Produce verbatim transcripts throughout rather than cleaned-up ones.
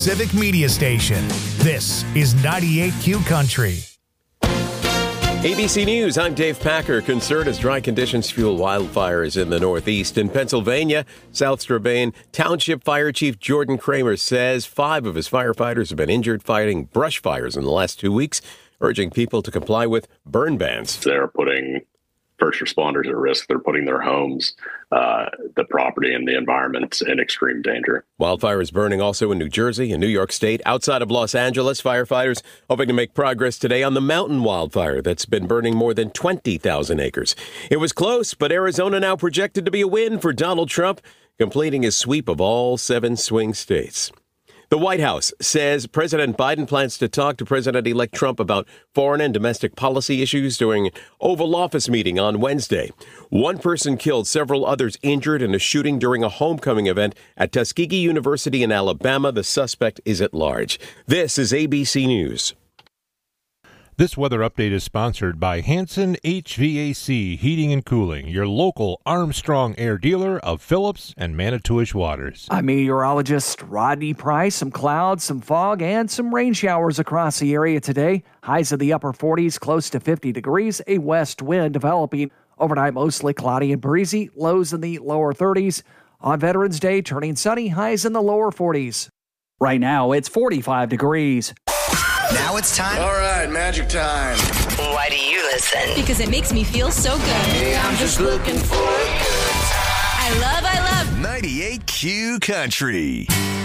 Civic Media Station. This is ninety-eight Q Country. A B C News, I'm Dave Packer. Concerned as dry conditions fuel wildfires in the Northeast. In Pennsylvania, South Strabane Township Fire Chief Jordan Kramer says five of his firefighters have been injured fighting brush fires in the last two weeks, urging people to comply with burn bans. They're putting first responders at risk. They're putting their homes, uh, the property, and the environment in extreme danger. Wildfires burning also in New Jersey and New York State. Outside of Los Angeles, firefighters hoping to make progress today on the mountain wildfire that's been burning more than twenty thousand acres. It was close, but Arizona now projected to be a win for Donald Trump, completing his sweep of all seven swing states. The White House says President Biden plans to talk to President-elect Trump about foreign and domestic policy issues during an Oval Office meeting on Wednesday. One person killed, several others injured in a shooting during a homecoming event at Tuskegee University in Alabama. The suspect is at large. This is A B C News. This weather update is sponsored by Hanson H V A C Heating and Cooling, your local Armstrong Air dealer of Phillips and Manitowish Waters. I'm meteorologist Rodney Price. Some clouds, some fog, and some rain showers across the area today. Highs in the upper forties, close to fifty degrees, a west wind developing. Overnight, mostly cloudy and breezy, lows in the lower thirties. On Veterans Day, turning sunny, highs in the lower forties. Right now, it's forty-five degrees. Now it's time. All right, magic time. Why do you listen? Because it makes me feel so good. Hey, I'm just looking for a good time. I love, I love ninety-eight Q Country.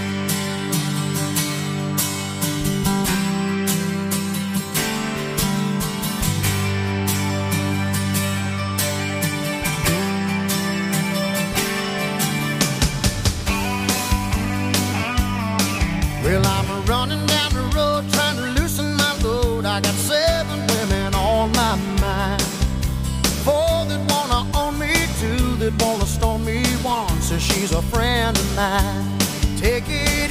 Well, I'm running down the road trying to loosen my load. I got seven women on my mind. Four that wanna own me, two that wanna stone me. One says she's a friend of mine. Take it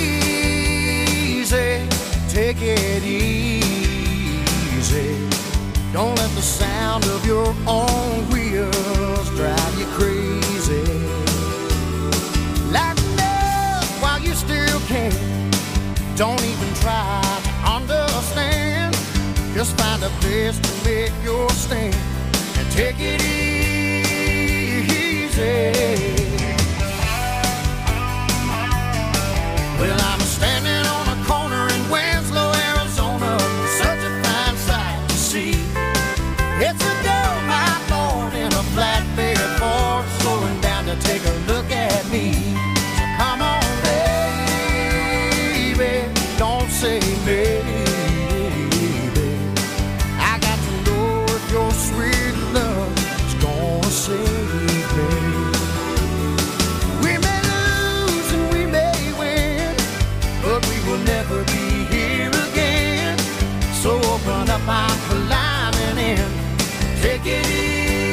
easy, take it easy. Don't let the sound of your own wheels drive you crazy. Lighten up while you still can. Don't even try to understand. Just find a place to make your stand and take it easy. Well, I'm standing on a corner in Winslow, Arizona. Such a fine sight to see. It's a girl, my lord, in a flatbed Ford, slowing down to take a look at me. So come on, don't say maybe. I got to know if your sweet love is gonna save me. We may lose and we may win, but we will never be here again. So open up, I'm climbing in. Take it easy.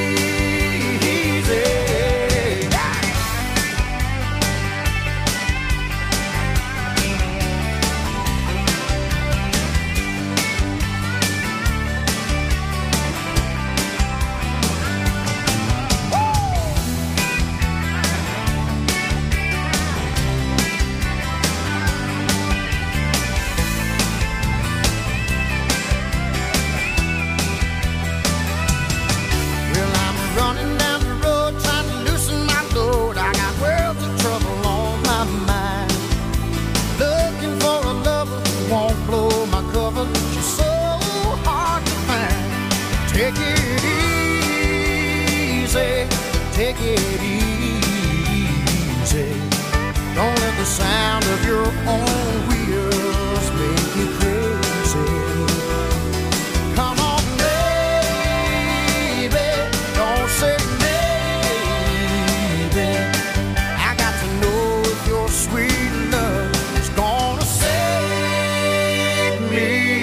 Take it easy, take it easy. Don't let the sound of your own wheels make you crazy. Come on, baby, don't say maybe. I got to know if your sweet love is gonna save me.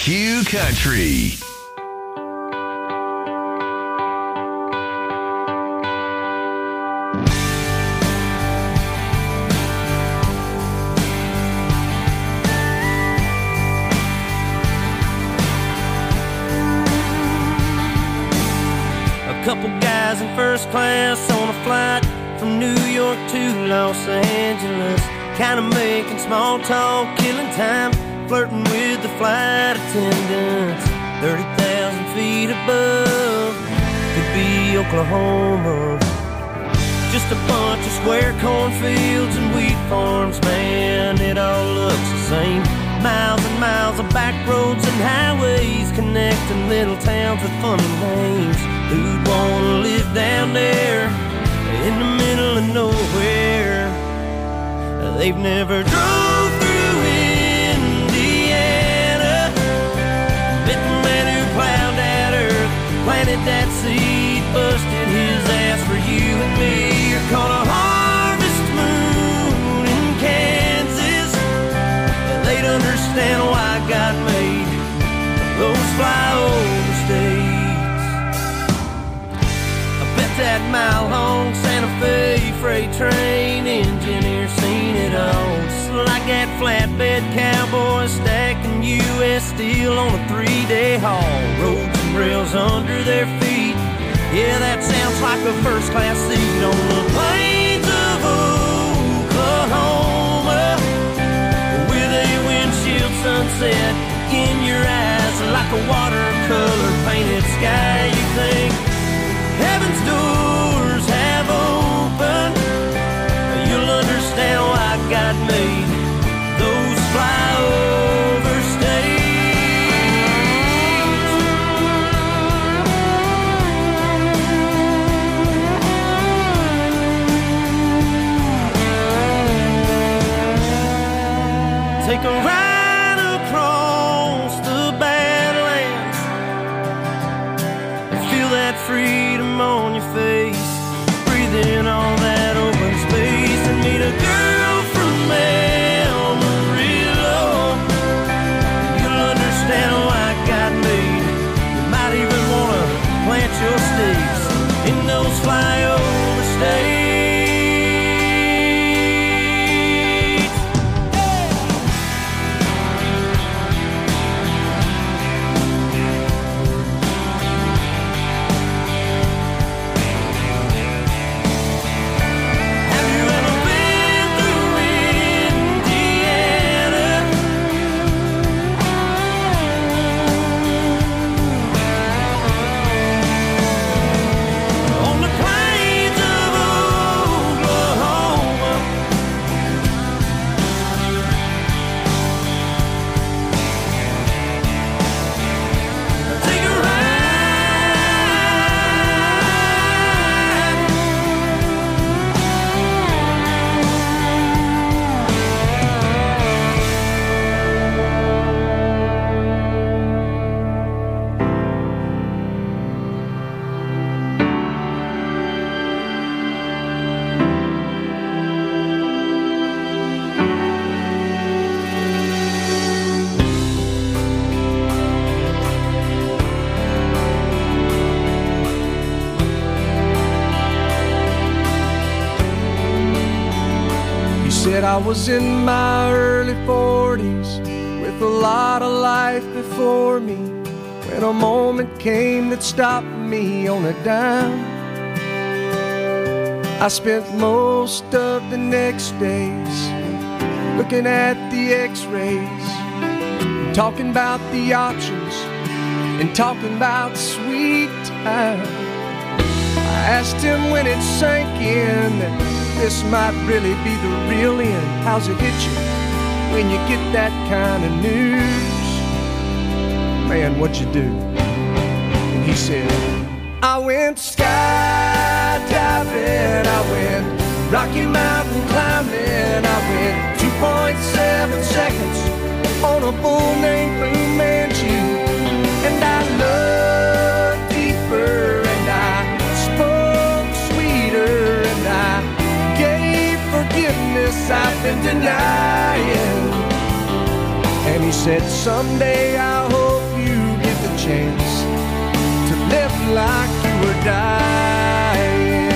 Q Country. Couple guys in first class on a flight from New York to Los Angeles, kind of making small talk, killing time, flirting with the flight attendants. thirty thousand feet above, could be Oklahoma. Just a bunch of square cornfields and wheat farms, man, it all looks the same. Miles and miles of back roads and highways connecting little towns with funny names. Who'd wanna live down there in the middle of nowhere? They've never drove through Indiana, met the man who plowed that earth, planted that seed, busted his ass for you and me. You're caught a harvest moon in Kansas. They'd understand why God made those flyover states. That mile-long Santa Fe freight train engineer seen it all. Just like that flatbed cowboy stacking U S steel on a three-day haul. Roads and rails under their feet. Yeah, that sounds like a first-class seat on the plains of Oklahoma, with a windshield sunset in your eyes like a watercolor painted sky. You think heaven's doors have opened, you'll understand why God made those flyover states. Take a ride across the Badlands and feel that freedom on your face, breathe in all that open space, and meet a girl from Amarillo. You'll understand why God made. You might even want to plant your stakes in those flyover states. I was in my early forties with a lot of life before me, when a moment came that stopped me on a dime. I spent most of the next days looking at the x-rays, talking about the options and talking about sweet time. I asked him when it sank in that this might really be the real end. How's it hit you when you get that kind of news? Man, what'd you do? And he said, I went skydiving, I went Rocky Mountain climbing, I went two point seven seconds on a bull named Fu Manchu, and I looked deeper and I spoke sweeter and I gave forgiveness I've been denying. And he said, someday I hope chance to live like you were dying.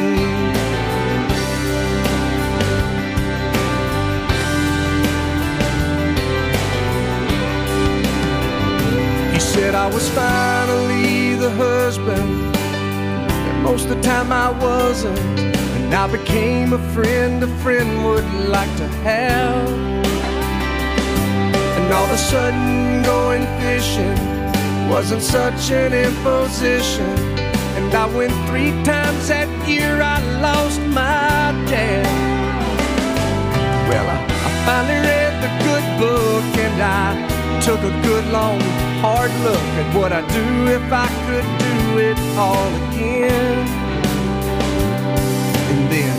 He said I was finally the husband, and most of the time I wasn't. And I became a friend a friend would like to have. And all of a sudden going fishing wasn't such an imposition. And I went three times that year, I lost my dad. Well, I, I finally read the good book, and I took a good long hard look at what I'd do if I could do it all again. And then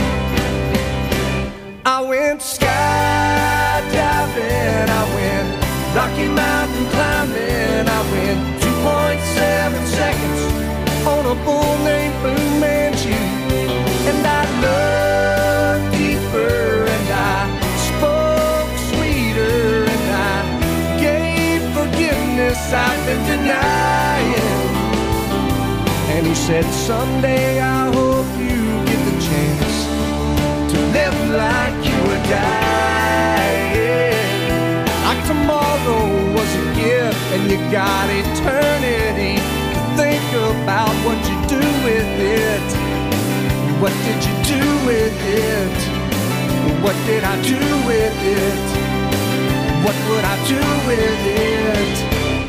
I went skydiving, I went Rocky Mountain climbing, I went two point seven seconds on a bull named Fu Manchu. And I looked deeper, and I spoke sweeter, and I gave forgiveness I've been denying. And he said, someday I hope you get the chance to live like you were dying. Like tomorrow was a gift, and you got eternity to think about what you do with it. What did you do with it? What did I do with it? What would I do with it?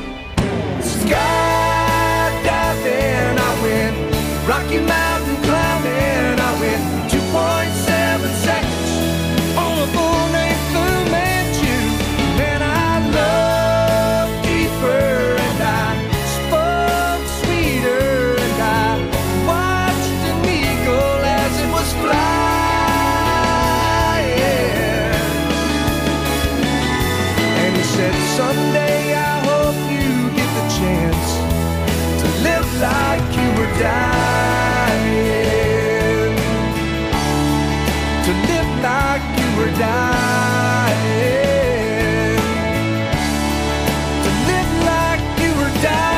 Skydiving, I went Rocky Mountain climbing, I went two point seven seconds on a bull named Fu Manchu. And I loved deeper, and I spoke sweeter, and I watched an eagle as it was flying. And he said, someday I hope you get the chance to live like you were dying. To live like you were dying. To live like you were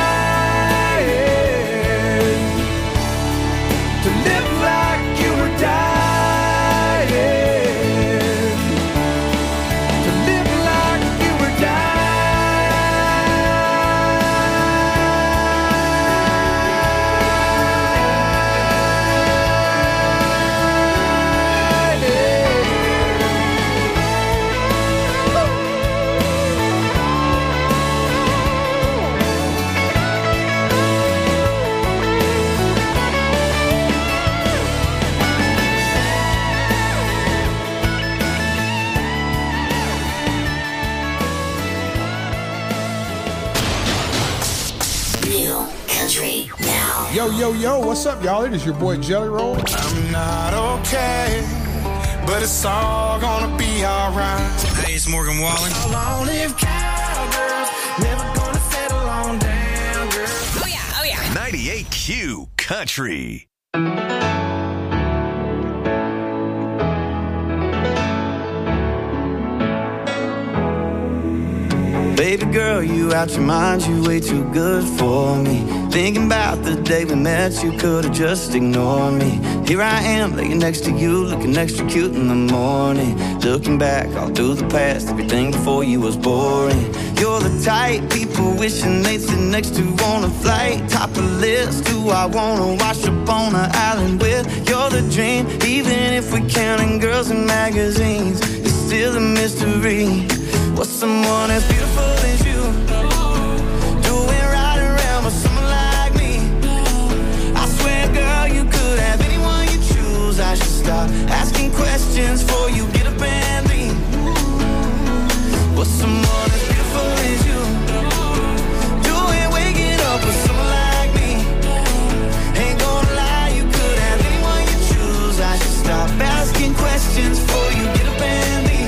dying. To live like you were dying. To live like you were dying. New country now. Yo, yo, yo, what's up, y'all? It is your boy Jelly Roll. I'm not okay, but it's all gonna be alright. Hey, it's Morgan Wallen. Long live cowgirls, never gonna settle on down, girl. Oh yeah, oh yeah. ninety-eight Q Country. Baby girl, you out your mind, you way too good for me. Thinking about the day we met, you could've just ignored me. Here I am, laying next to you, looking extra cute in the morning. Looking back all through the past, everything before you was boring. You're the type people wishing they'd sit next to on a flight. Top of the list, who I wanna wash up on an island with. You're the dream, even if we're counting girls in magazines. It's still a mystery. What's someone as beautiful as you doing right around with someone like me? I swear, girl, you could have anyone you choose. I should stop asking questions before you get up and leave. What's someone as beautiful as you doing waking up with someone like me? Ain't gonna lie, you could have anyone you choose. I should stop asking questions before you get up and leave.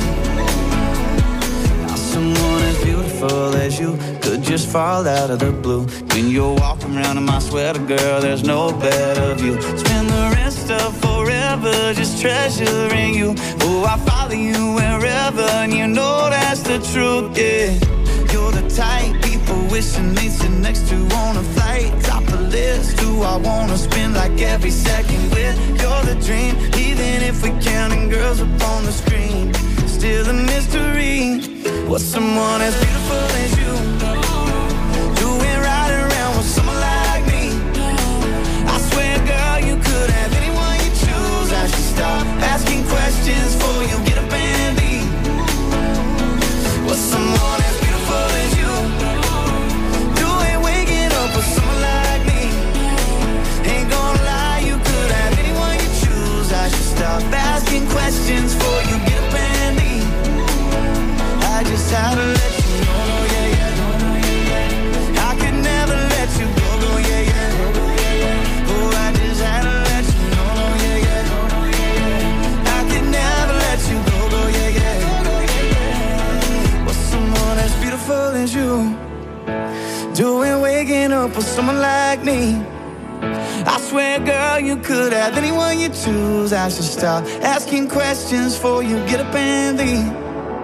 Someone as beautiful as you could just fall out of the blue. When you're walking around in my sweater, girl, there's no better view. Spend the rest of forever just treasuring you. Oh, I follow you wherever, and you know that's the truth, yeah. You're the type people wishing they sit next to on a flight. Top the list, who I wanna spend like every second with. You're the dream, even if we're counting girls up on the screen. Still a mystery. What's someone as beautiful as you doing right around with someone like me? I swear, girl, you could have anyone you choose. I should stop asking questions before you get up and leave. What's someone as beautiful as you doing waking up with someone like me? Ain't gonna lie, you could have anyone you choose. I should stop asking questions before you get up and leave. I just had to let you know, no, yeah, yeah. I could never let you go, no, yeah, yeah. Oh, I just had to let you know, no, yeah, yeah. I could never let you go, no, yeah, yeah. What's someone as beautiful as you doing waking up with someone like me? I swear, girl, you could have anyone you choose. I should stop asking questions before you get up and leave.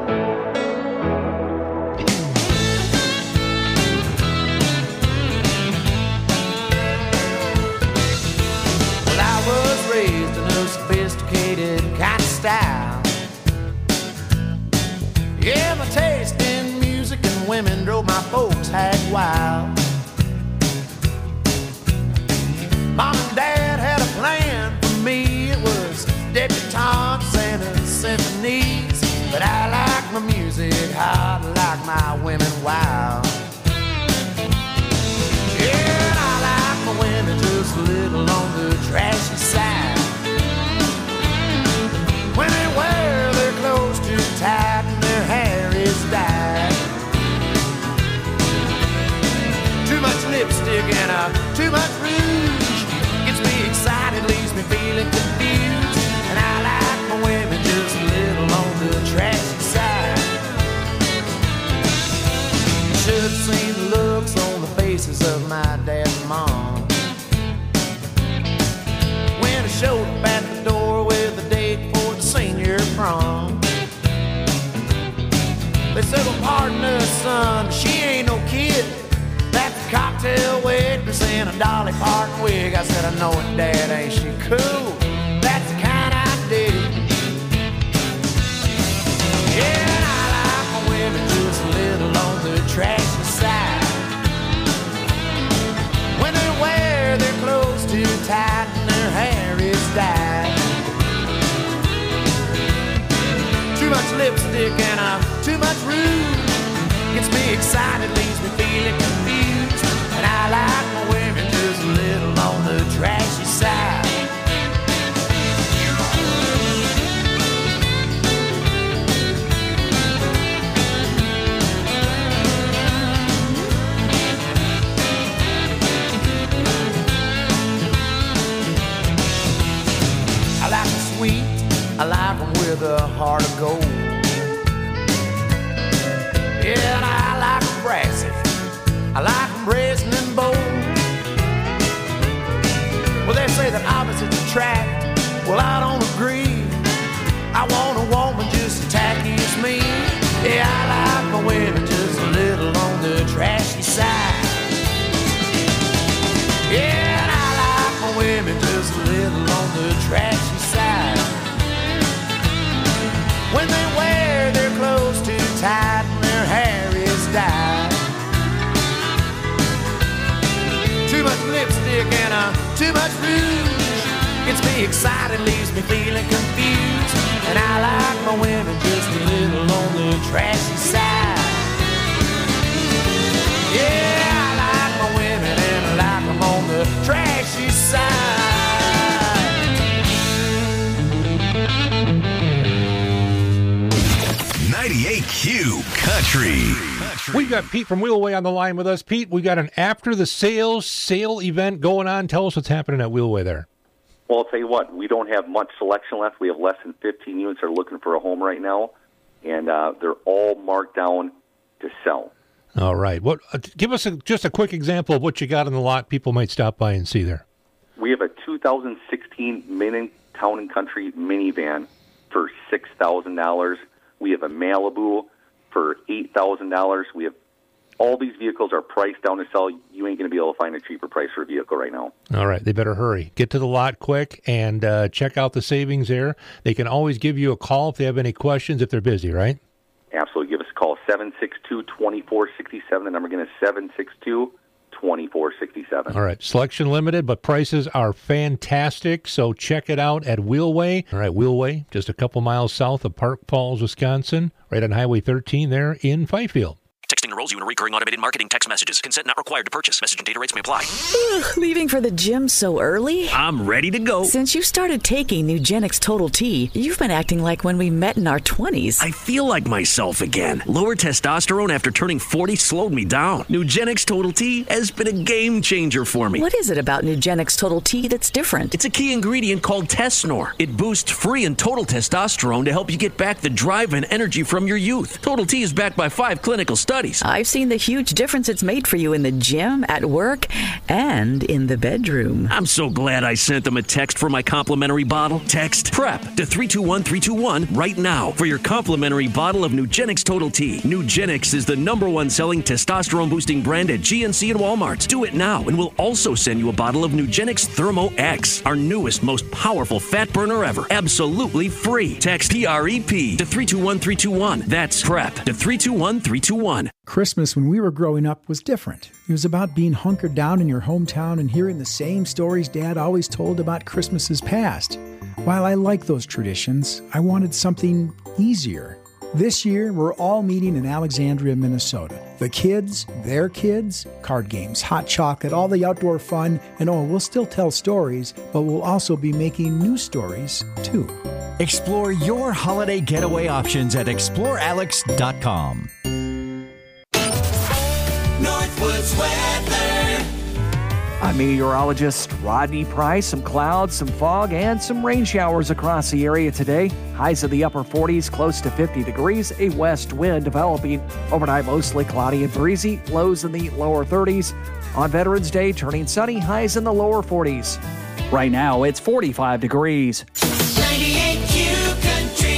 Well, I was raised in a sophisticated kind of style. Yeah, my taste in music and women drove my folks hag wild. Mom and Dad had a plan for me. It was debutantes and symphonies. But I like my music hot, like my women wild. Yeah, and I like my women just a little on the trashy side. When they wear their clothes too tight and their hair is dyed. Too much lipstick and uh, too much rouge. Gets me excited, leaves me feeling confused. And I like my women just a little on the trashy side. Should have seen the looks on the faces of my dad and mom when I showed up at the door with a date for the senior prom. They said, well, pardon us, son, she ain't no kid. That's a cocktail waitress in a Dolly Parton wig. I said, I know it, Dad, ain't she cool? That's the kind I dig. Yeah, and I like my women just a little on the trashy side. When they wear their clothes too tight and their hair is dyed. Too much lipstick and uh, too much rouge. Gets me excited, leaves me feeling confused. And I like my women just a little on the trashy side. I like them sweet, I like them with a heart of gold. Yeah, and I like them brassy, I like them brazen and bold. Well, they say that opposites attract, well, I don't agree. I want a woman just as tacky as me. Yeah, I like my women just a little on the trashy side. Yeah, and I like my women just a little on the trashy side. When they wear their clothes too tight and their hair is dyed. Too much lipstick and uh, too much rouge. Gets me excited, leaves me feeling confused. And I like my women just a little on the trashy side. Yeah, I like my women and I like them on the trashy side. ninety-eight Q Country. We got Pete from Wheelway on the line with us. Pete, we got an after the sales sale event going on. Tell us what's happening at Wheelway there. Well, I'll tell you what, we don't have much selection left. We have less than fifteen units that are looking for a home right now, and uh, they're all marked down to sell. All right. What? Uh, give us a, just a quick example of what you got in the lot people might stop by and see there. We have a two thousand sixteen Mini Town and Country minivan for six thousand dollars. We have a Malibu for eight thousand dollars. We have all these vehicles are priced down to sell. You ain't going to be able to find a cheaper price for a vehicle right now. All right, they better hurry. Get to the lot quick and uh, check out the savings there. They can always give you a call if they have any questions if they're busy, right? Absolutely. Give us a call, seven six two, two four six seven. The number again is seven six two, two four six seven. All right. Selection limited, but prices are fantastic, so check it out at Wheelway. All right, Wheelway, just a couple miles south of Park Falls, Wisconsin, right on Highway thirteen there in Fifield. Texting enrolls you in recurring automated marketing text messages. Consent not required to purchase. Message and data rates may apply. Ugh, leaving for the gym so early? I'm ready to go. Since you started taking Nugenix Total T, you've been acting like when we met in our twenties. I feel like myself again. Lower testosterone after turning forty slowed me down. Nugenix Total T has been a game changer for me. What is it about Nugenix Total T that's different? It's a key ingredient called Tesnor. It boosts free and total testosterone to help you get back the drive and energy from your youth. Total T is backed by five clinical studies. I've seen the huge difference it's made for you in the gym, at work, and in the bedroom. I'm so glad I sent them a text for my complimentary bottle. Text PREP to three two one three two one right now for your complimentary bottle of Nugenix Total T. Nugenix is the number one selling testosterone-boosting brand at G N C and Walmart. Do it now, and we'll also send you a bottle of Nugenix Thermo X, our newest, most powerful fat burner ever. Absolutely free. Text P R E P to three two one three two one. That's PREP to three two one three two one. Christmas when we were growing up was different. It was about being hunkered down in your hometown and hearing the same stories Dad always told about Christmases past. While I like those traditions, I wanted something easier. This year, we're all meeting in Alexandria, Minnesota. The kids, their kids, card games, hot chocolate, all the outdoor fun, and oh, we'll still tell stories, but we'll also be making new stories, too. Explore your holiday getaway options at explore alex dot com. Northwoods weather. I'm meteorologist Rodney Price. Some clouds, some fog, and some rain showers across the area today. Highs in the upper forties, close to fifty degrees. A west wind developing. Overnight, mostly cloudy and breezy. Lows in the lower thirties. On Veterans Day, turning sunny. Highs in the lower forties. Right now, it's forty-five degrees. ninety-eight Q Country.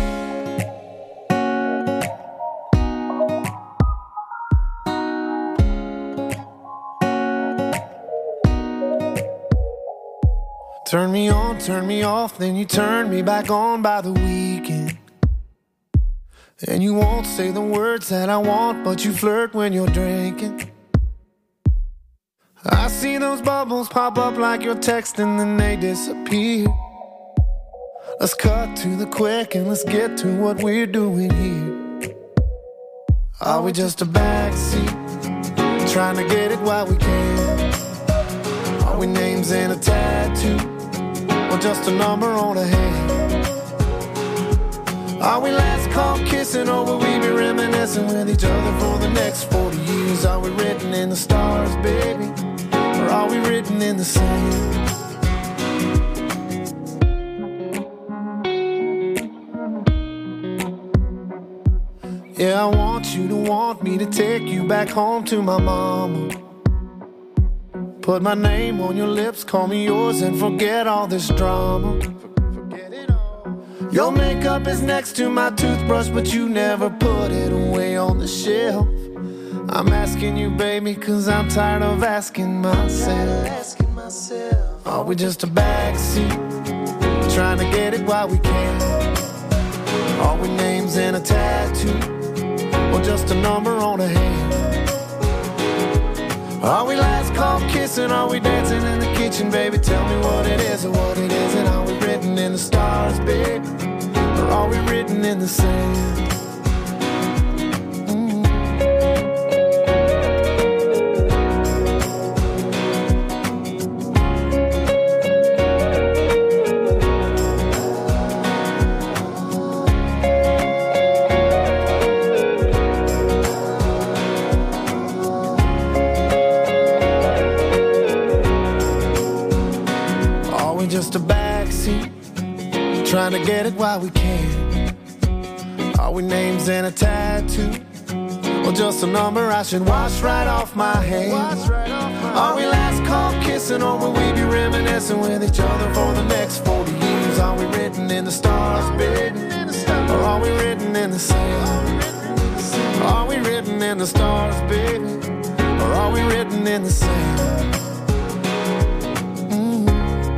Turn me on, turn me off, then you turn me back on by the weekend. And you won't say the words that I want, but you flirt when you're drinking. I see those bubbles pop up like you're texting, then they disappear. Let's cut to the quick and let's get to what we're doing here. Are we just a backseat, trying to get it while we can? Are we names in a tattoo, or just a number on a hand? Are we last call kissing, or will we be reminiscing with each other for the next forty years? Are we written in the stars, baby, or are we written in the sand? Yeah, I want you to want me to take you back home to my mama. Put my name on your lips, call me yours, and forget all this drama. Your makeup is next to my toothbrush, but you never put it away on the shelf. I'm asking you, baby, cause I'm tired of asking myself. Are we just a backseat, trying to get it while we can? Are we names in a tattoo, or just a number on a hand? Are we last call kissing? Are we dancing in the kitchen, baby? Tell me what it is or what it isn't. Are we written in the stars, baby, or are we written in the sand? Just a backseat, trying to get it while we can. Are we names in a tattoo, or just a number I should wash right off my hands? Are we last call kissing, or will we be reminiscing with each other for the next forty years? Are we written in the stars, baby, or are we written in the sand? Are we written in the stars, baby? Or are we written in the sand? Mm.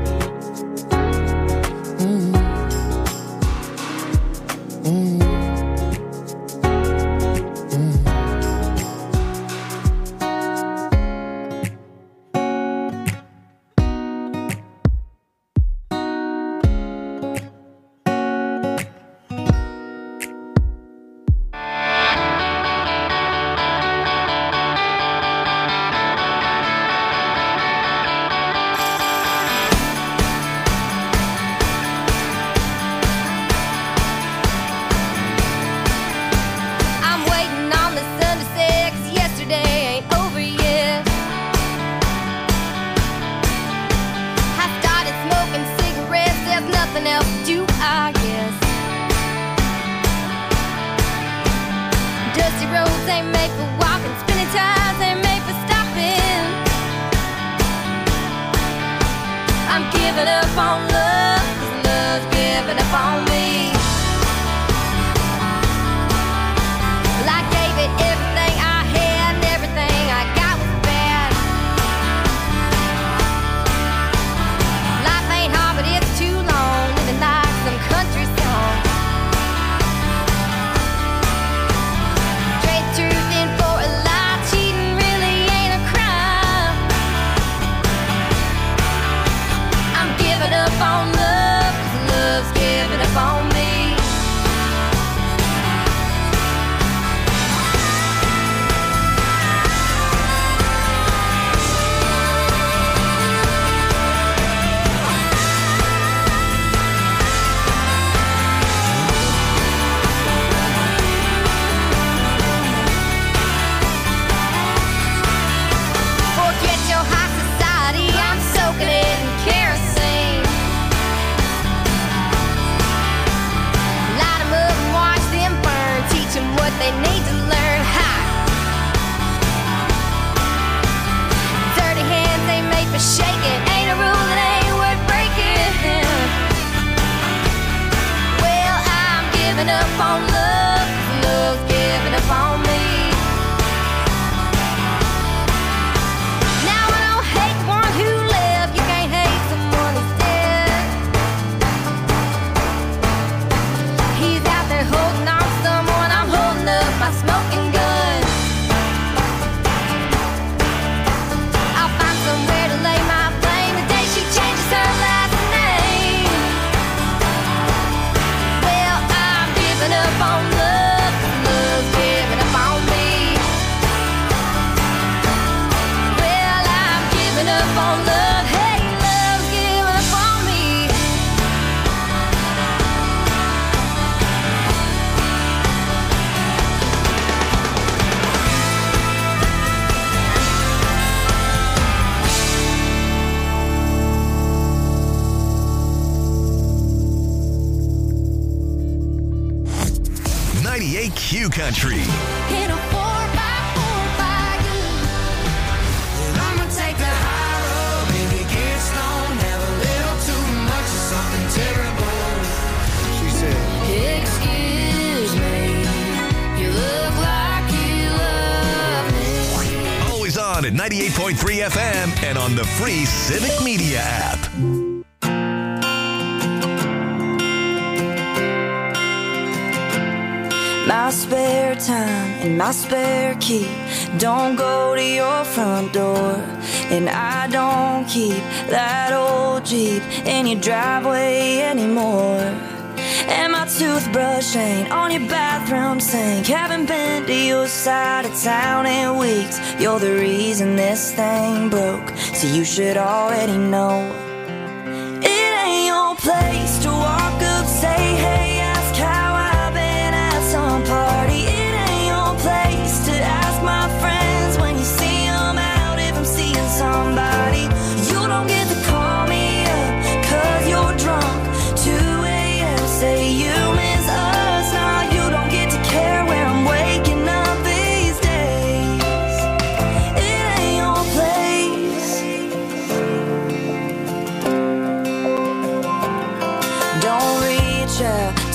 Mm. Mm. ninety-eight Q Country. In a four by four by you. And I'ma take the high road. Baby, get stoned. Have a little too much of something terrible. She said, excuse me. You look like you love me. Always on at ninety-eight point three F M and on the free Civic Media app. My spare time and my spare key don't go to your front door. And I don't keep that old Jeep in your driveway anymore. And my toothbrush ain't on your bathroom sink. Haven't been to your side of town in weeks. You're the reason this thing broke, so you should already know. It ain't your place to walk up, say hey, ask how I've been at some party. It ain't your place to ask my friends when you see them out if I'm seeing somebody. You don't get to call me up cause you're drunk. two a.m. say you miss us. Now you don't get to care where I'm waking up these days. It ain't your place.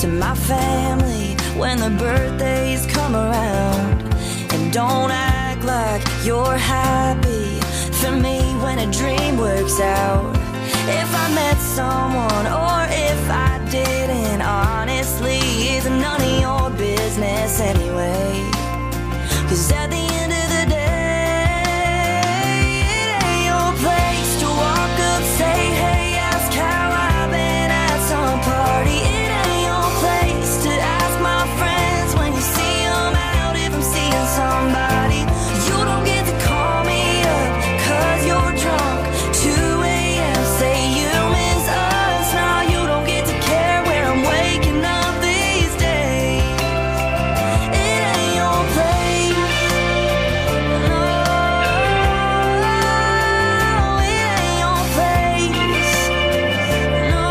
to my family when the birthdays come around. And don't act like you're happy for me when a dream works out. If I met someone or if I didn't, honestly, it's none of your business anyway. 'Cause at the end of the day, it ain't your place to walk up, say, hey, ask how I've been at some party. It ain't your place to ask my friends when you see them out if I'm seeing somebody. You don't get to call me up 'cause you're drunk, two a.m. say you miss us. Now you don't get to care where I'm waking up these days. It ain't your place. No, it ain't your place. No.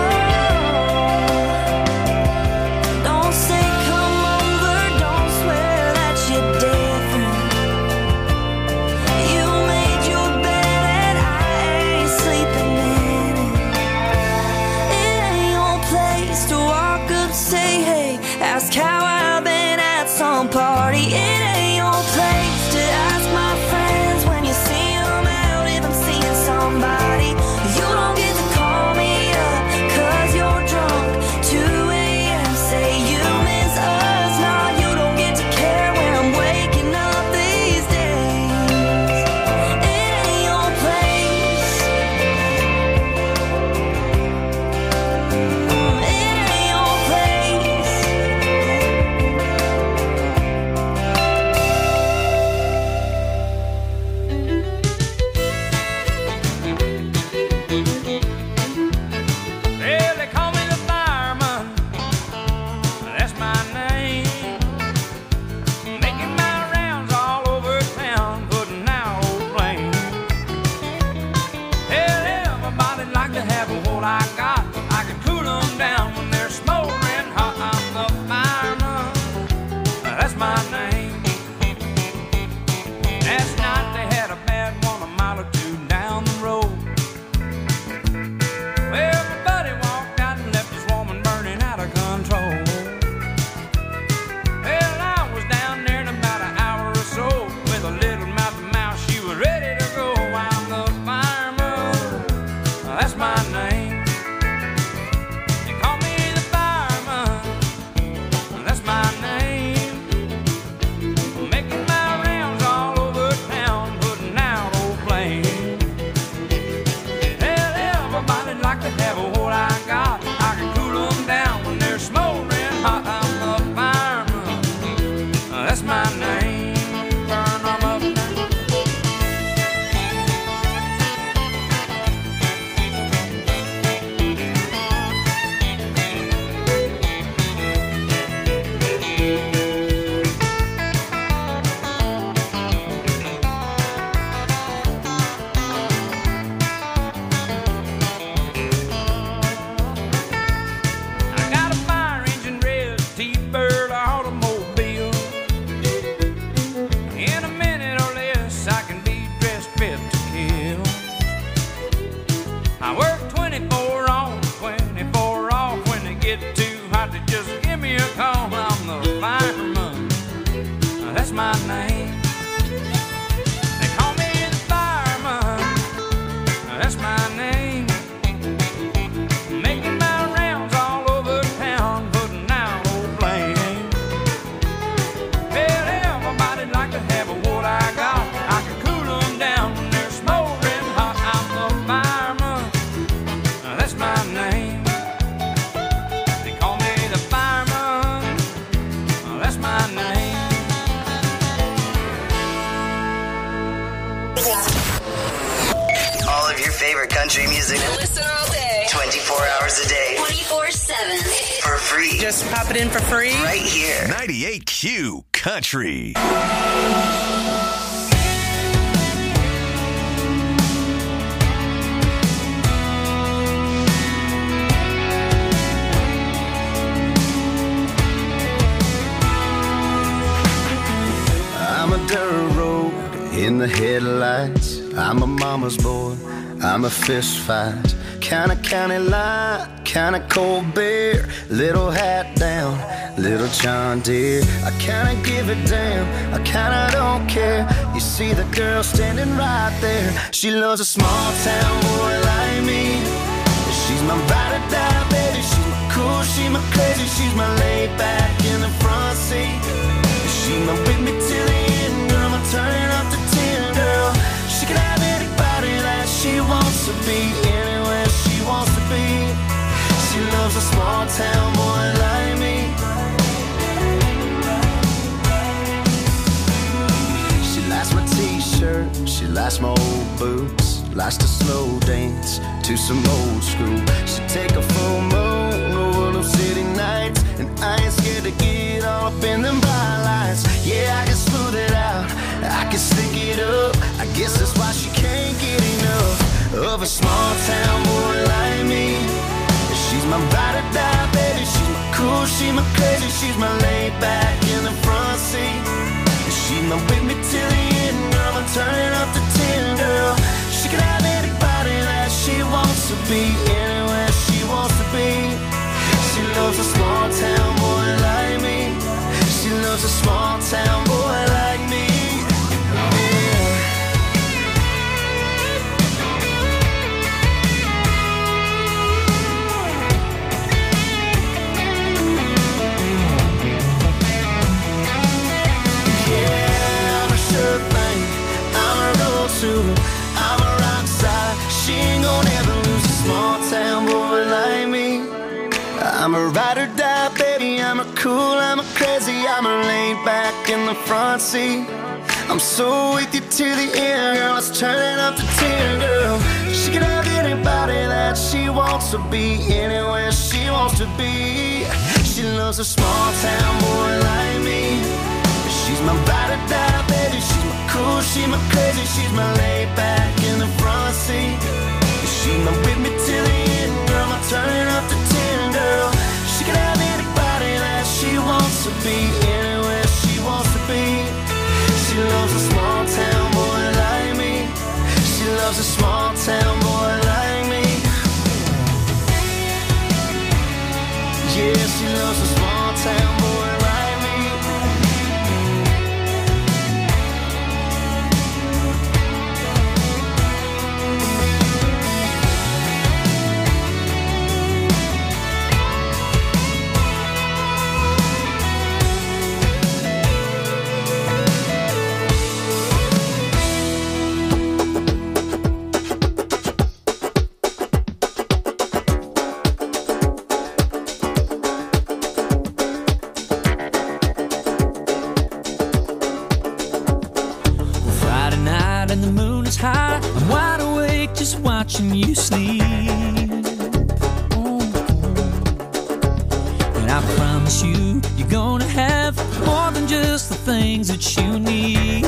Don't say come over, don't swear that you're different. You made your bed and I ain't sleeping in it. It ain't your place to walk up, say hey, ask how I've been at some party. It ain't your place to ask my friends when you see them out if I'm seeing somebody. You don't get to call me up 'cause you're drunk, two a.m. say you miss us. Now you don't get to care where I'm waking up these days. It ain't your place. Mm, it ain't your place. Well, they call me the fireman. That's my name. Making my rounds all over town, putting out old flames. Hell, everybody like to have what I got. I can cool them down when they're smoldering hot. I'm the fireman. That's my name. Last night they had a bad one a mile or two down the road. Well, everybody walked out and left this woman burning out of control. Well, I was down there in about an hour or so with a little mouth to mouth. She was ready to go. I'm the fireman. That's my name. They call me the fireman. That's my name. Making my rounds all over town, putting out old flames. Hell, everybody like to have what I got. I can cool them down when they're smoldering hot. I'm the fireman. That's my name. Burn them up now. I got a fire engine red T-Bird automobile. In a minute or less, I can be dressed fit to kill. I work twenty-four on, twenty-four off. When they get too hot, they just give me a call. I'm the fireman. That's my name. They call me the fireman. That's my name. Making my rounds all over town, putting out old flames. Well, everybody like to have what I got. I can cool them down when they're smoldering hot. I'm the fireman. That's my name. They call me the fireman. That's my name. All of your favorite country music. Listen all day. twenty-four hours a day. twenty-four seven. For free. Just pop it in for free. Right here. ninety-eight Q Country. I'm a dirt road in the headlights. I'm a mama's boy. I'm a fist fight. kinda county line, kinda cold beer, little hat down, little John Deere. I kinda give a damn, I kinda don't care. You see the girl standing right there. She loves a small town boy like me. She's my ride or die, baby. She's my cool, she's my crazy, she's my laid back in the front seat. She's my with me till the end, girl. I'm turning up the ten, girl. She can have anybody that she wants to be, anywhere she wants to be. She loves a small town boy like me. She likes my t-shirt, she likes my old boots, likes to slow dance to some old school. She take a full moon over them city nights, and I ain't scared to get all up in them bright lights. Yeah, I can smooth it out, I can stick it up. I guess that's why she can't get enough of a small town boy like me. She's my ride or die, baby. She's my cool, she's my crazy, she's my laid back in the front seat. She's my with me till the end, girl. I'm turning up the ten, girl. She can have anybody that she wants to be, anywhere she wants to be. She loves a small town boy like me. She loves a small town boy like me. I'm a rock star. She ain't gonna ever lose a small town boy like me. I'm a ride or die, baby. I'm a cool, I'm a crazy, I'm a laid back in the front seat. I'm so with you to the end, girl. Let's turn it up to ten, girl. She can have anybody that she wants to be, anywhere she wants to be. She loves a small town boy like me. She's my ride or die, baby. She's my cool, she's my crazy, she's my laid back in the front seat. She's my with me till the end, girl. I'm turning up the ten, girl. She can have anybody that she wants to be, anywhere she wants to be. She loves a small town boy like me. She loves a small town boy like me. Yeah, she loves a small town boy like me. High, I'm wide awake just watching you sleep. Oh. And I promise you, you're gonna have more than just the things that you need.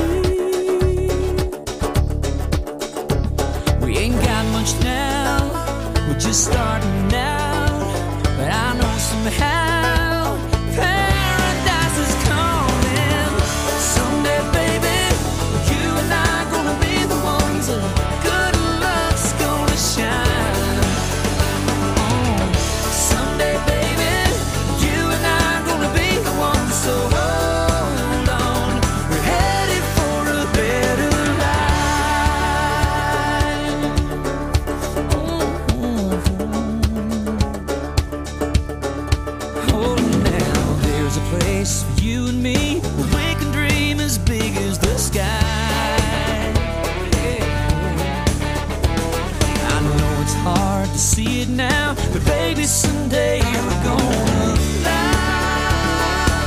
We ain't got much now, we're just starting out. But I know somehow paradise is coming someday, baby. You and I gonna be the ones that good luck's gonna shine. Oh, someday, baby, you and I gonna be the ones. So hold on, we're headed for a better life. Oh, oh, now there's a place for you and me where we can dream as big as the sky. Hard to see it now, but baby, someday we're gonna fly.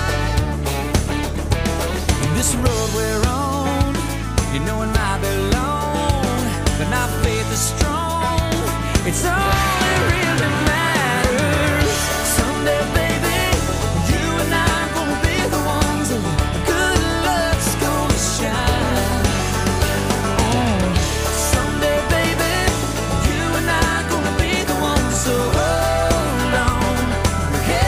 This road we're on, you know it might be long, but my faith is strong. It's all that really matters. Someday, baby, you and I are gonna be the ones that good luck's gonna shine. Oh, someday, baby, you and I gonna be the ones. So hold on, we're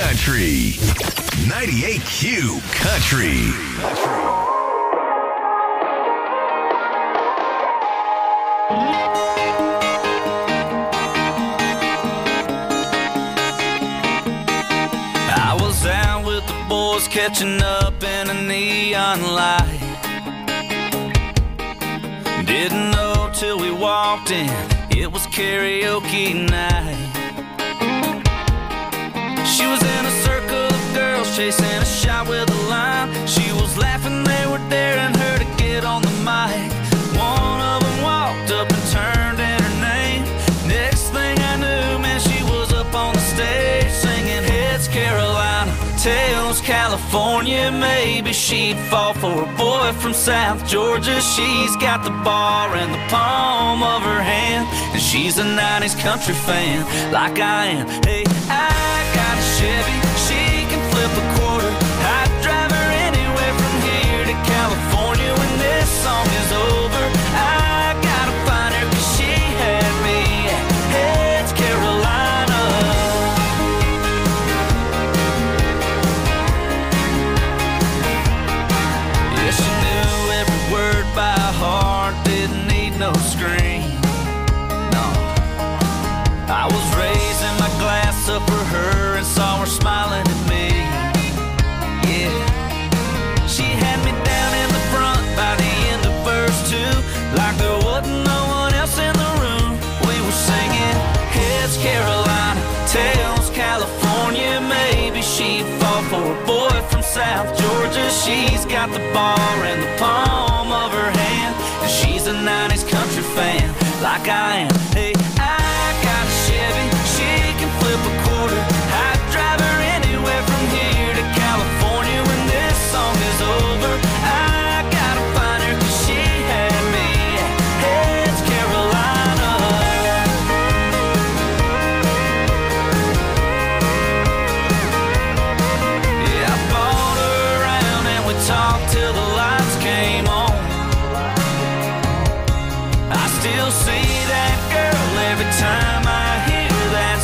Country. ninety-eight Q Country. I was out with the boys catching up in a neon light. Didn't know till we walked in, it was karaoke night. She was in a circle of girls chasing a shot with a line. She was laughing, they were daring her to get on the mic. One of them walked up and turned in her name. Next thing I knew, man, she was up on the stage singing Heads Carolina, Tails California. Maybe she'd fall for a boy from South Georgia. She's got the bar in the palm of her hand, and she's a nineties country fan like I am. Hey, I got a Chevy, she can flip a quarter. I'd drive her anywhere from here to California when this song is over. I gotta find her 'cause she had me at Heads Carolina. Yeah, she knew every word by heart, didn't need no screen. No, I was raising my glass up for her and saw her smiling at me. Yeah, she had me down in the front by the end of verse two, like there wasn't no one else in the room. We were singing Heads Carolina, Tails California. Maybe she'd fall for a boy from South Georgia. She's got the bar in the palm of her hand, and she's a nineties country fan like I am. Hey, I got a Chevy, she can flip a quarter. I'd drive her anywhere from here to California when this song is over. I gotta find her 'cause she had me at Heads Carolina. Yeah, I bought her around and we talked till the lights came on. I still see that girl every time I hear that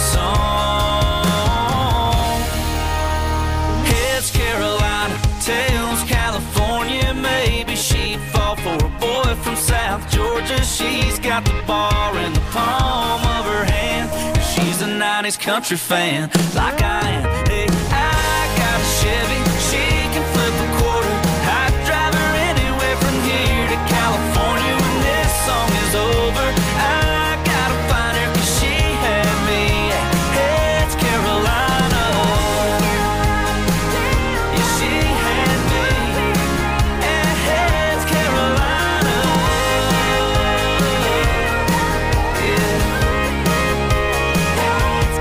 song. Heads Carolina, Tails California. Maybe she'd fall for a boy from South Georgia. She's got the bar in the palm of her hand, and she's a nineties country fan like I am. Hey, I got a Chevy, she can flip a quarter. I'd drive her anywhere from here to California when this song is over. I gotta find her 'cause she had me at Heads Carolina. Yeah, she had me at Heads Carolina. Yeah. Heads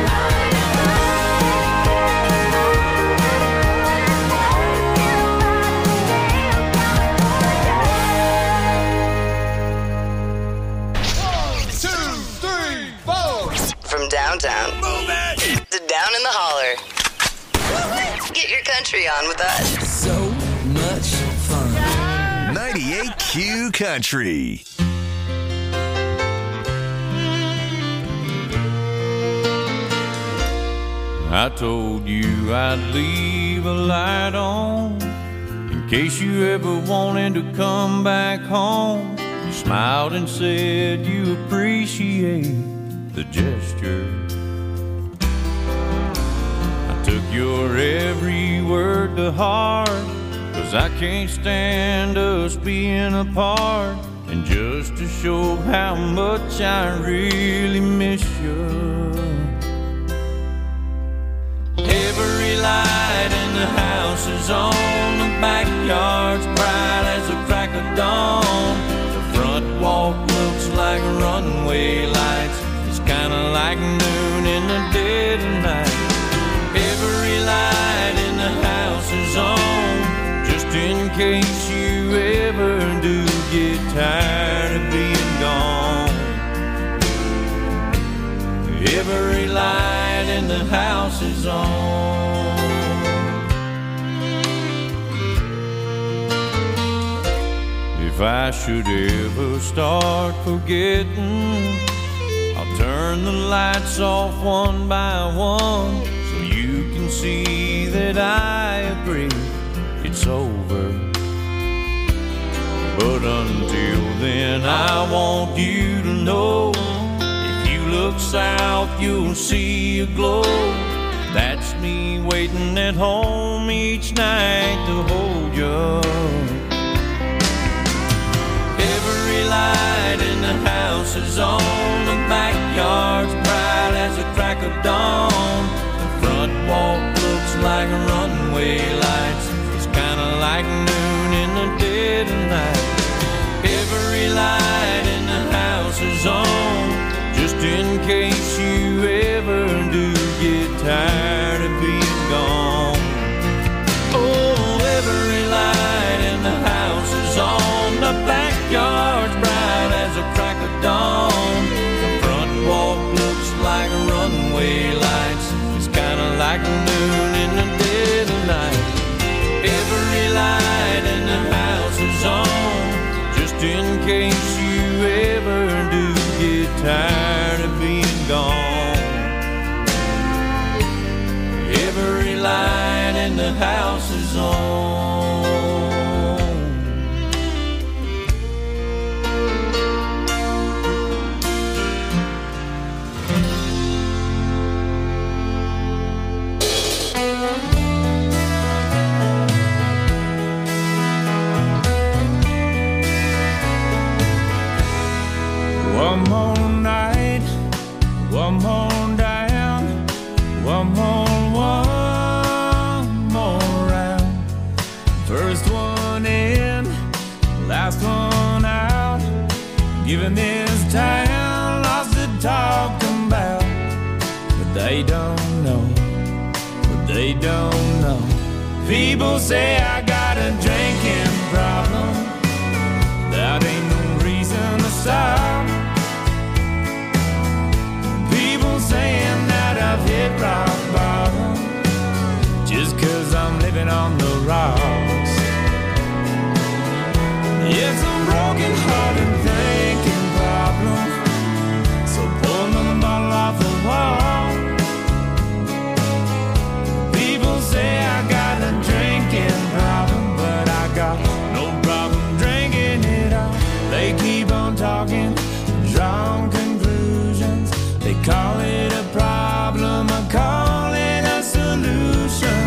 From downtown to down in the holler. Get your country on with us. So much fun. ninety-eight Q Country. I told you I'd leave a light on in case you ever wanted to come back home. You smiled and said you appreciate the gesture. I took your every word to heart, 'cause I can't stand us being apart. And just to show how much I really miss you, every light in the house is on, the backyard's bright as a crack of dawn. The front walk looks like runway lights, it's kinda like noon in the dead of night. Every light in the house is on, just in case you ever do get tired of being gone. Every light in the house is on. If I should ever start forgetting, I'll turn the lights off one by one, so you can see that I agree it's over. But until then, I want you to know, if you look south, you'll see a glow. That's me waiting at home each night to hold you. Every light in the house is on, the backyard's bright as a crack of dawn. The front walk looks like runway lights, it's kinda like noon in the dead of night. Every light in the house is on, just in case you ever do get tired of being gone. Oh, every light in the house is on, the backyard's bright as a crack of dawn. The front walk looks like runway lights, it's kinda like noon in the dead of night. Every light in the house is on, just in case you ever do get tired of being gone. Every light in the house is on. One more night, one more down, one more, one more round. First one in, last one out. Giving this town lots to talk about, but they don't know, but they don't know. People say I got a drinking problem, that ain't no reason to stop. Saying that I've hit rock bottom, just cause I'm living on the rocks. It's a broken hearted thinking problem, so pour another bottle off the wall. People say I got a drinking problem, but I got no problem drinking it all. They keep on talking, drawing conclusions. They call it a problem, I call it a solution.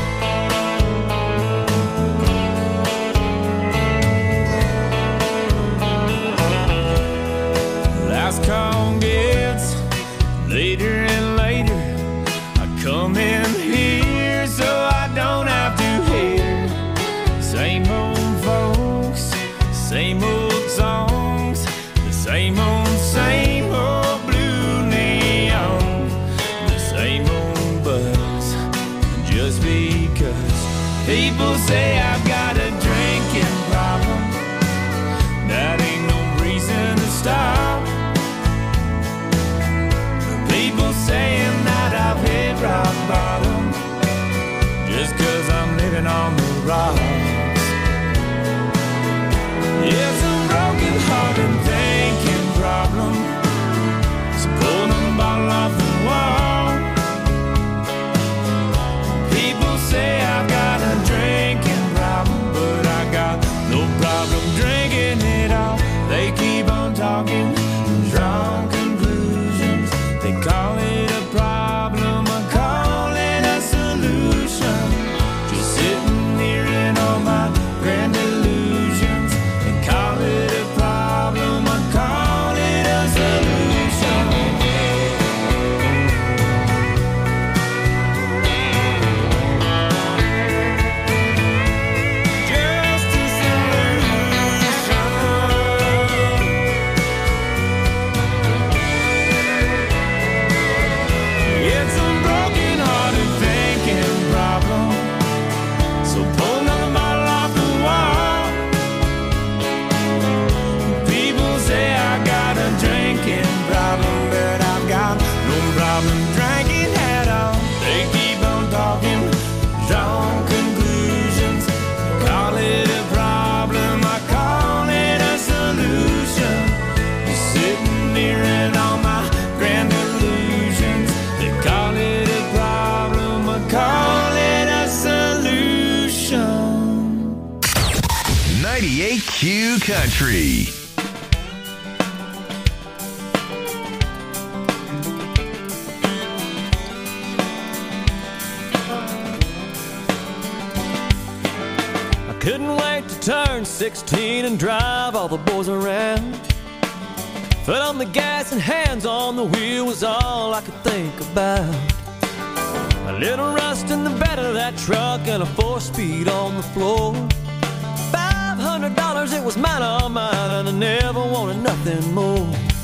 Last call gets later and later. I come in here so I don't have to hear same old folks, same old songs, the same old, same old. Just because people say I've got a drinking problem, that ain't no reason to stop. People saying that I've hit rock bottom, just cause I'm living on the rocks. It's a broken Q Country. I couldn't wait to turn sixteen and drive all the boys around. Foot on the gas and hands on the wheel was all I could think about. A little rust in the bed of that truck and a four-speed on the floor. Five hundred dollars, it was mine, all mine, and I never wanted nothing more.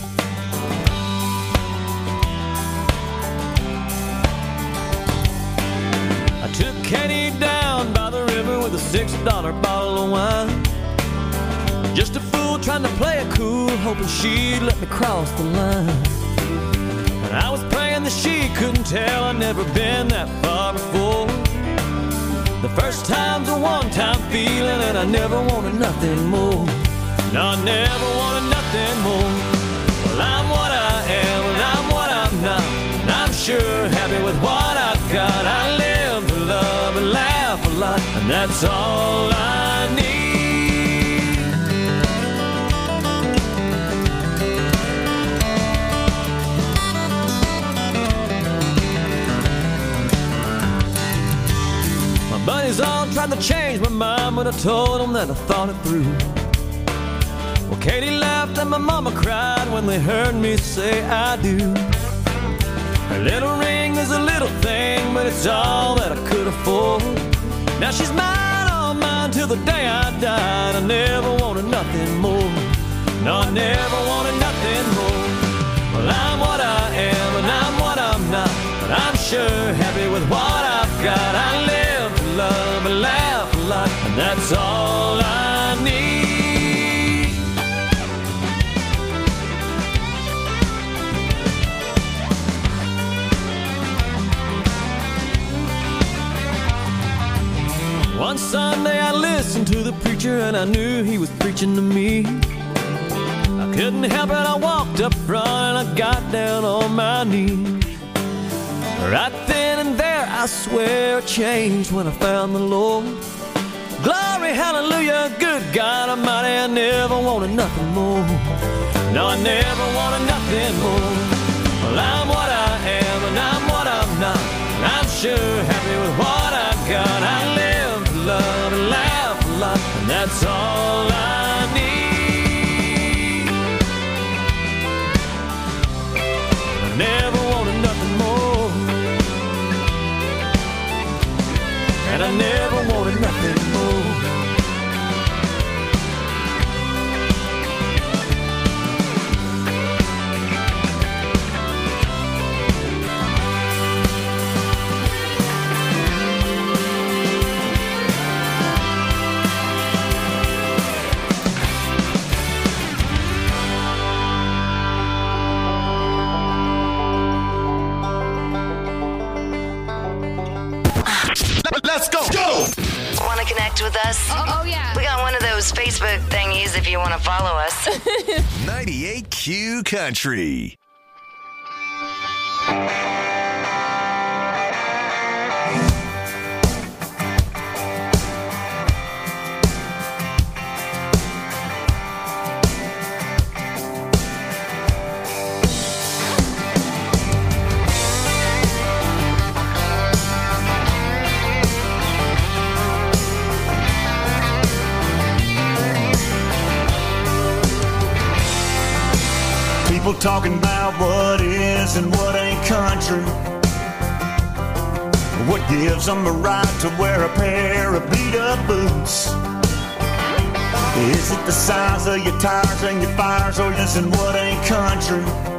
I took Katie down by the river with a six dollar bottle of wine. Just a fool trying to play it cool, hoping she'd let me cross the line. And I was praying that she couldn't tell I'd never been that far before. The first time's a one-time feeling, and I never wanted nothing more. No, I never wanted nothing more. Well, I'm what I am, and I'm what I'm not. And I'm sure happy with what I've got. I live to love and laugh a lot, and that's all I need. Buddies all tried to change my mind, but I told them that I thought it through. Well, Katie laughed and my mama cried when they heard me say I do. Her little ring is a little thing, but it's all that I could afford. Now she's mine, all mine, till the day I died. I never wanted nothing more. No, I never wanted nothing more. Well, I'm what I am, and I'm what I'm not. But I'm sure happy with what I've got. I live love and laugh a lot, and that's all I need. One Sunday I listened to the preacher, and I knew he was preaching to me. I couldn't help it, I walked up front and I got down on my knees. Right then and there, I swear it changed when I found the Lord. Glory, hallelujah, good God Almighty, I never wanted nothing more. No, I never wanted nothing more. Well, I'm what I am, and I'm what I'm not. And I'm sure happy with what I've got. I live to love and laugh a lot, and that's all I need. I never wanted nothing more. And I never wanted nothing more. Let's go. Go. Want to connect with us? Oh, oh, yeah. We got one of those Facebook thingies if you want to follow us. ninety-eight Q Country. People talking about what is and what ain't country. What gives them a right to wear a pair of beat-up boots? Is it the size of your tires and your fires, or is it what ain't country?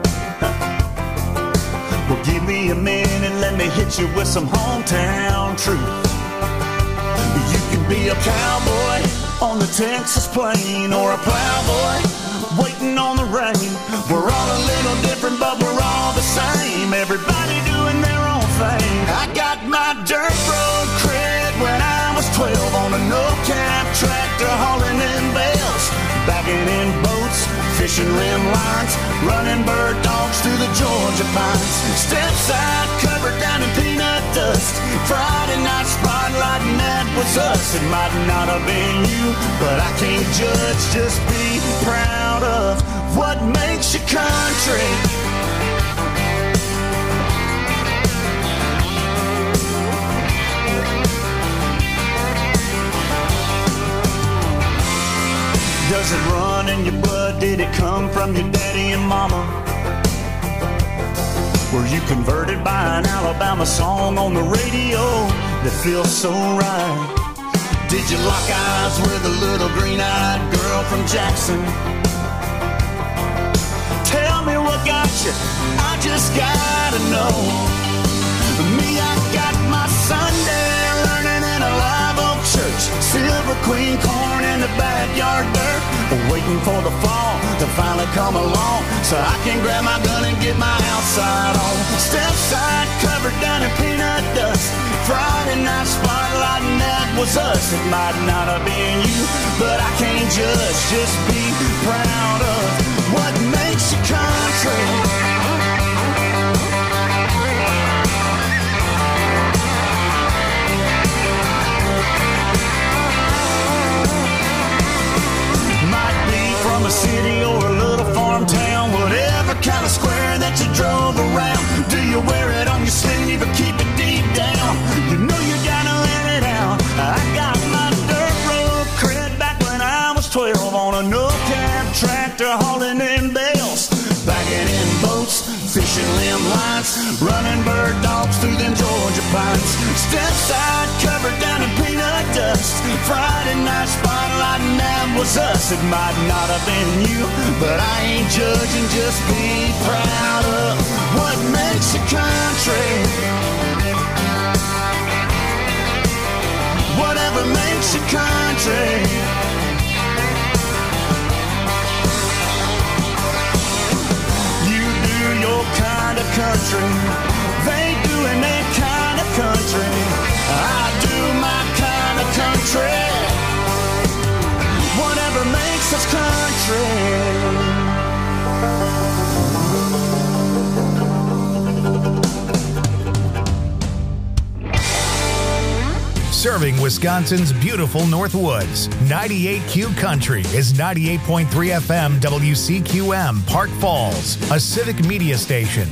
Well, give me a minute, let me hit you with some hometown truth. You can be a cowboy on the Texas plain, or a plowboy waiting on the rain. We're all a little different, but we're all the same. Everybody doing their own thing. I got my dirt road cred when I was twelve on a no-cab tractor hauling in bales, bagging in boats, fishing limb lines, running bird dogs through the Georgia pines. Steps side covered down in peanut dust. Friday night spotlight, and that was us. It might not have been you, but I can't judge. Just be proud of what makes you country. Does it run in your blood? Did it come from your daddy and mama? Were you converted by an Alabama song on the radio that feels so right? Did you lock eyes with a little green-eyed girl from Jackson? Tell me what got you, I just gotta know. Me, I got my Sunday learning in a live oak church. Silver Queen corn in the backyard dirt. Waiting for the fall to finally come along, so I can grab my gun and get my outside on. Step side covered down in peanut dust. Friday night spotlight, and that was us. It might not have been you, but I can't judge. Just be proud of what makes you country. From a city or a little farm town, whatever kind of square that you drove around. Do you wear it on your sleeve or keep it deep down? You know you gotta let it out. I got my dirt road cred back when I was twelve on a no-cab tractor hauling in bales, bagging in boats, fishing limb lines, running bird dogs through them Georgia pines. Step side covered down in peanut dust. Friday night spotlight, and that was us. It might not have been you, but I ain't judging. Just be proud of what makes you country. Whatever makes you country. You do your kind of country. They doing their kind of country. I do my kind of country. Whatever makes us country. Serving Wisconsin's beautiful Northwoods. ninety-eight Q Country is ninety-eight point three F M W C Q M Park Falls, a civic media station.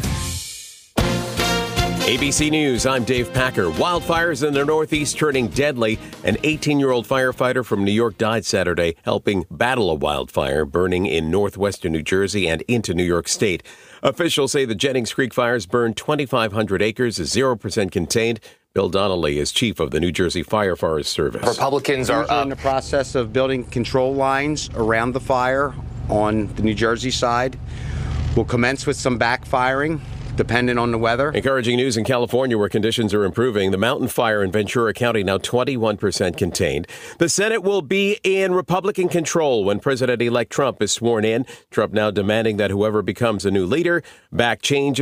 A B C News, I'm Dave Packer. Wildfires in the Northeast turning deadly. An eighteen-year-old firefighter from New York died Saturday helping battle a wildfire burning in northwestern New Jersey and into New York State. Officials say the Jennings Creek fires burned twenty-five hundred acres, is zero percent contained. Bill Donnelly is chief of the New Jersey Fire Forest Service. Republicans are in the process of building control lines around the fire on the New Jersey side. We'll commence with some backfiring, depending on the weather. Encouraging news in California, where conditions are improving. The mountain fire in Ventura County now twenty-one percent contained. The Senate will be in Republican control when President-elect Trump is sworn in. Trump now demanding that whoever becomes a new leader back changes